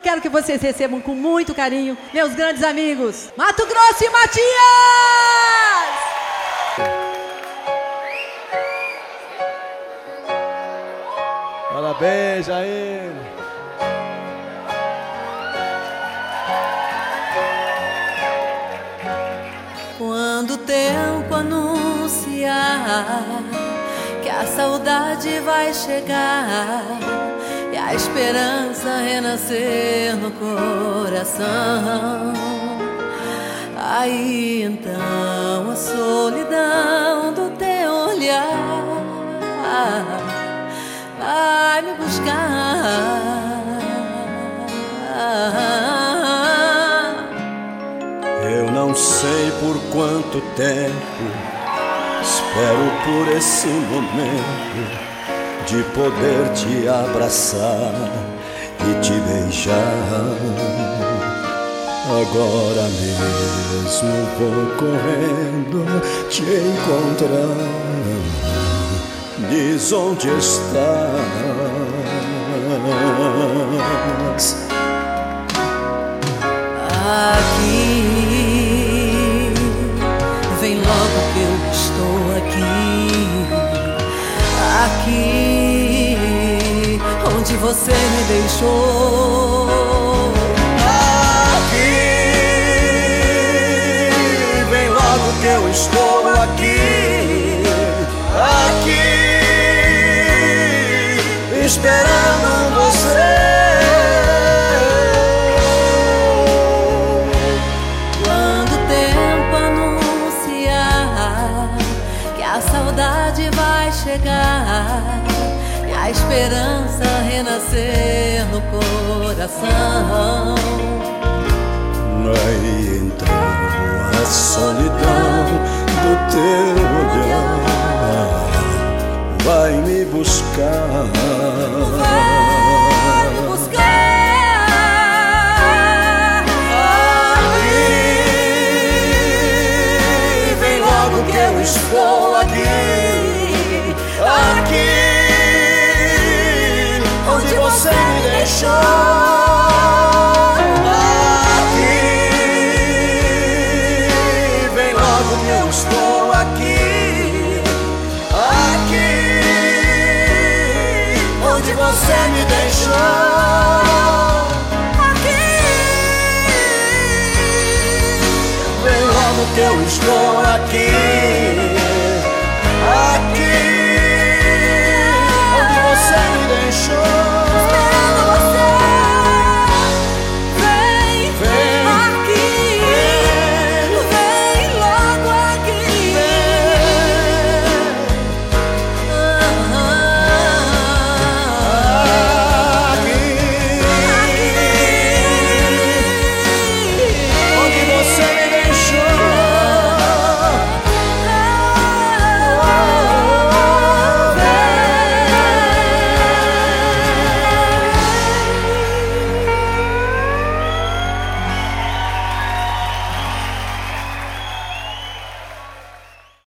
quero que vocês recebam com muito carinho meus grandes amigos, Mato Grosso e Matias! Parabéns, Jair! Quando o tempo anunciar que a saudade vai chegar e a esperança renascer no coração, aí então a solidão do teu olhar vai me buscar. Eu não sei por quanto tempo espero por esse momento de poder te abraçar e te beijar. Agora mesmo vou correndo te encontrar. Diz onde estás. Aqui, vem logo que eu estou aqui. Aqui, onde você me deixou. Aqui, vem logo que eu estou aqui. Aqui, esperando você. Quando o tempo anunciar que a saudade vai chegar e a esperança renascer no coração, aí então a solidão do teu olhar vai me buscar. vai me buscar. Aqui, vem logo que eu estou aqui. Aqui, onde você me deixou. Aqui, vem logo que eu estou aqui. Aqui, onde você me deixou. Aqui, Vem logo que eu estou aqui. Aqui,